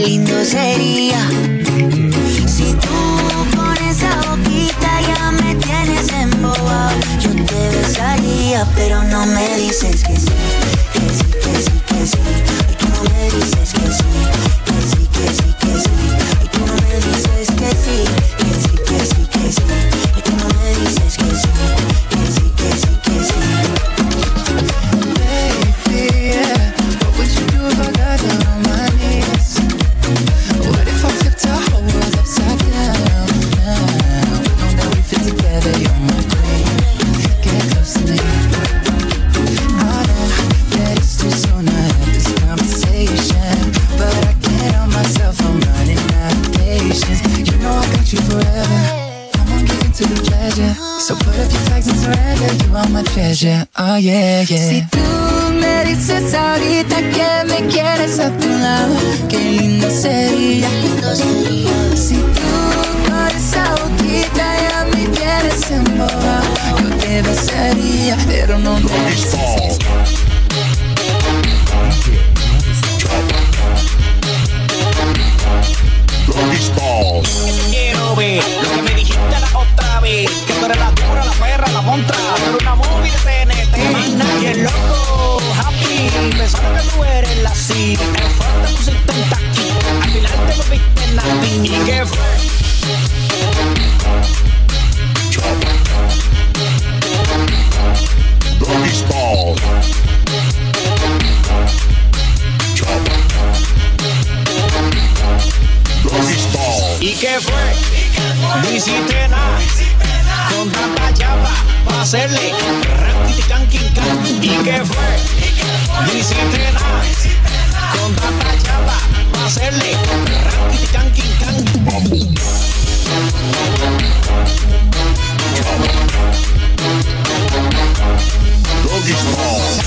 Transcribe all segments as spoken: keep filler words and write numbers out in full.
lindo sería si tú con esa boquita ya me tienes embobado. Yo te besaría, pero no me dices que sí, que sí, que sí, que sí. Ay, tú no me dices que sí, que sí, que sí, que sí. Ay, tú no me dices que sí, que sí, que sí, que sí. Ay, tú no me dices que sí, que sí, que sí, que sí. Baby, yeah, what would you do if I got down on my knees? What if I flipped our whole world upside down? Now, know that we fit together, you're my queen. Get close to me. I know that it's too soon to have this conversation, but I can't help myself, I'm running out of patience. You know I got you forever. Come on, give into the pleasure. So put up your flags and surrender. You are my treasure. Oh yeah, yeah. Si tú me dices ahorita que me quieres a tu lado, qué lindo sería. Si tú con esa boquita ya me tienes embobado, yo te besaría, pero no me dices. Quiero ver lo que me dijiste la otra vez, que tú eres la dura, la perra, la montra, pero una movie de T N T. Más nadie loco, happy, pensando que tú eres la C. El fuerte pusiste un taqui, al final te volviste en la piña. ¿Y qué fue? Doggy Style. Doggy Style. ¿Y qué fue? No hiciste nada con tanta chapa para hacerle ranking canking can. ¿Y qué fue? No hiciste nada con tanta chapa para hacerle ranking canking can. Doggy Style.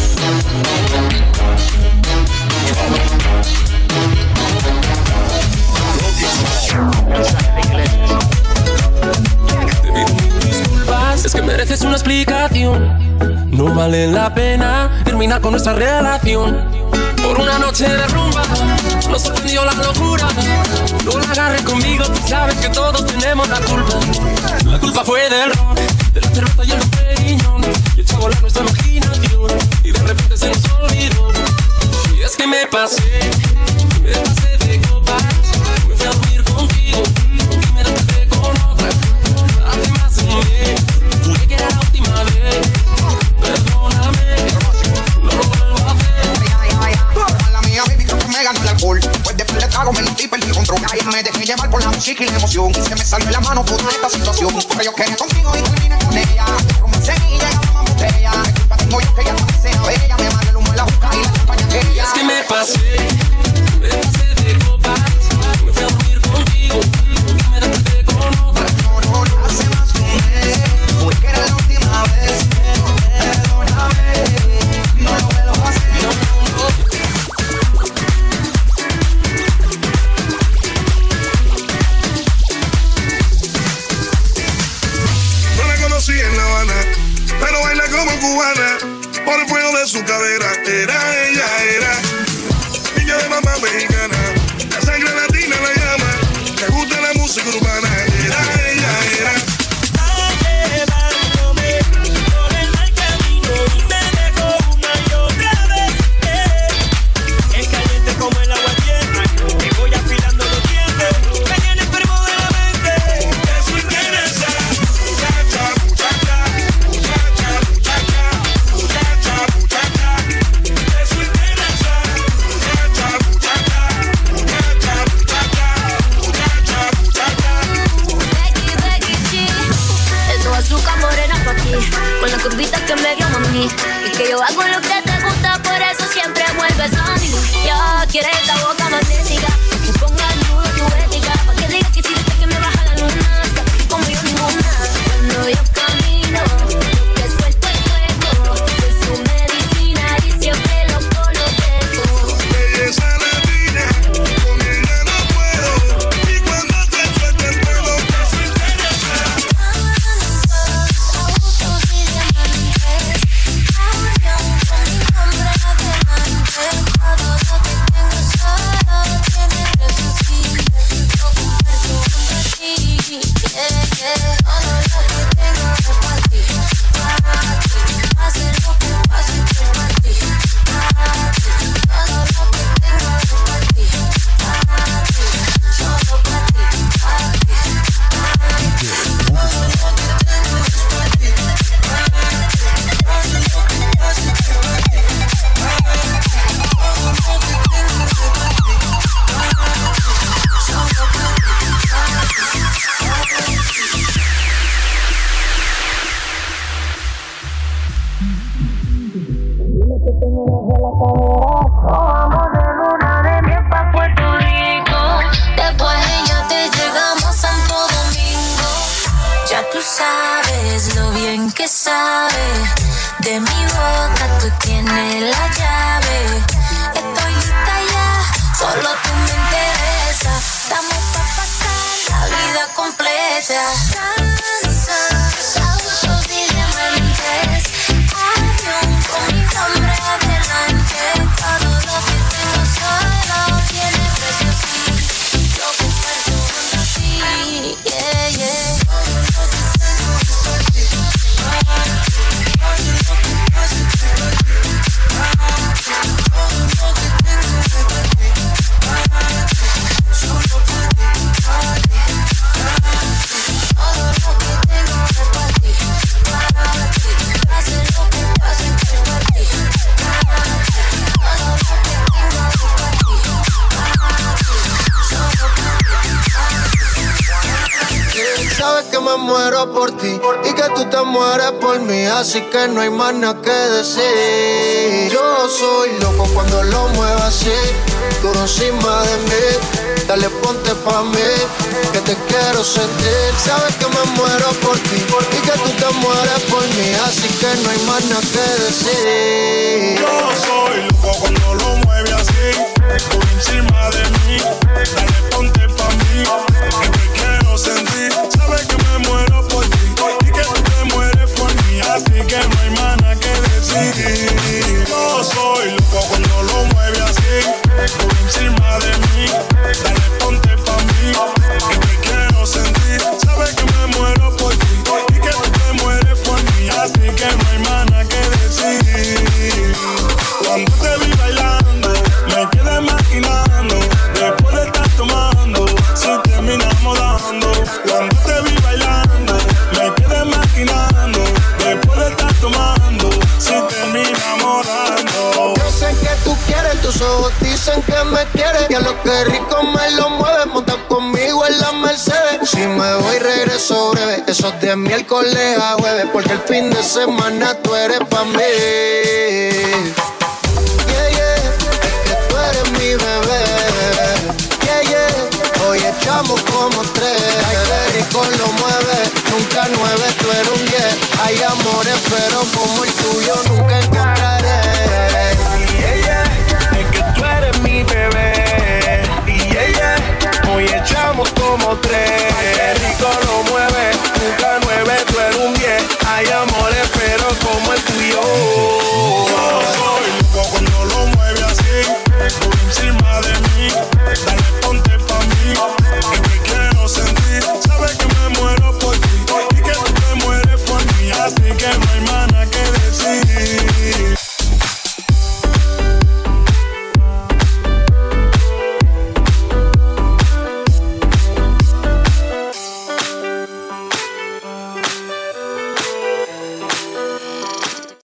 Disculpas, es que mereces una explicación. No vale la pena terminar con nuestra relación. Por una noche de rumba nos sorprendió la locura. No la agarres conmigo, tú sabes que todos tenemos la culpa. La culpa fue del ron, de la cerveza y el pequeño, y echó a volar nuestra imaginación, y de repente se nos olvidó. Y es que me pasé, me pasé de copas, me fui a dormir contigo y me desperté con otra. Hace más de un mes, juré que era la última vez. Perdóname, no lo vuelvo a hacer. La mía, baby, creo que me ganó el alcohol. Pues después le trago, me lo y perdí el control. Me dejé llevar por la música y la emoción, y se me salió de la mano toda esta situación. Porque yo quería contigo y terminé con ella. Romancé y llegamos a botella. ¿Qué culpa tengo yo que ella no sea bella? Me amarré el humo en la boca y la champaña que ella. Es que me pasé, me pasé de copas, me fui a dormir contigo y me desperté con otra. No, no, no, hace más de un mes, juré que era la última vez. Perdóname, no lo vuelvo a hacer. No, no, no. En La Habana, pero baila como cubana, por el fuego de su cadera. Era ella, era niña de mamá mexicana, la sangre latina la llama, le gusta la música urbana. Era ella, era. Llevándome por el mal camino y me dejó una y otra vez. Eh. Es caliente como el agua tierra, te voy afilando los dientes, me tiene enfermo de la mente. De su interesa, muchacha, muchacha, muchacha, muchacha, muchacha, muchacha. De su interesa, muchacha, muchacha, muchacha, muchacha, muchacha, muchacha. Becky, Becky, eso azúcar morena pa' ti, con la curvita que me dio mami, y que yo hago lo que te gusta, por eso siempre vuelves a mí. Ya quieres esta boca magnética, que ponga en duda tu ética, pa' que digas que si dices que me baja la luna, como yo ninguna. Cuando yo camino, lo que suelto el fuego, soy su medicina y siempre loco lo dejo. Belleza latina, con ella no puedo, y cuando te suelta el pelo, de su interesa. Ahora con mi nombre de de mi boca, tú tienes la llave. Estoy lista ya, solo tú me interesa. Estamos pa' pasar la vida completa. Tantos autos y diamantes, avión con mi nombre adelante. Todo lo que tengo solo tiene precio, sí. Yo comparto junto a ti, yeah, yeah. Sabes que me muero por ti y que tú te mueres por mí, así que no hay más nada que decir. Yo soy loco cuando lo muevo así, duro encima de mí. Dale, ponte pa' mí, que te quiero sentir. Sabes que me muero por ti y que tú te mueres por mí, así que no hay más nada que decir. Yo soy loco cuando lo mueve así, por encima de mí. Dale, ponte pa' mí, que te quiero sentir. Sabes que me muero por ti y que tú te mueres por mí, así que no hay más nada que decir. Yo soy loco cuando lo mueve así, por encima de mí. Dale, ponte pa' mí, que te quiero sentir. Sabes que me muero por ti y que tú te mueres por mí, así que no hay más nada que decir. Cuando te vi bailando, me quedé maquinando. Después de estar tomando, si terminamos dando. Cuando te vi bailando, me quedé maquinando. Después de estar tomando, si terminamos dando. Yo sé que tú quieres, tus ojos dicen que me quieres. Y a lo que rico me lo mueves, monta conmigo en la Mercedes. Si me voy regreso breve, eso es de miércoles a jueves, porque el fin de semana tú eres pa' mí. Yeah, yeah, es que tú eres mi bebé. Yeah, yeah, hoy echamos como tres. Ay, qué rico lo mueve, nunca nueve, tú eres un diez. Hay amores, pero como el tuyo nunca encontré.